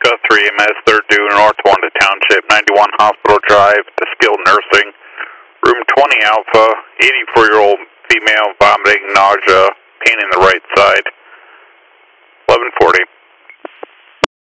Delta 3 MS, they're due North Wanda Township, 91 Hospital Drive to skilled nursing. Room 20 Alpha, 84-year-old female, vomiting, nausea, pain in the right side. 1140.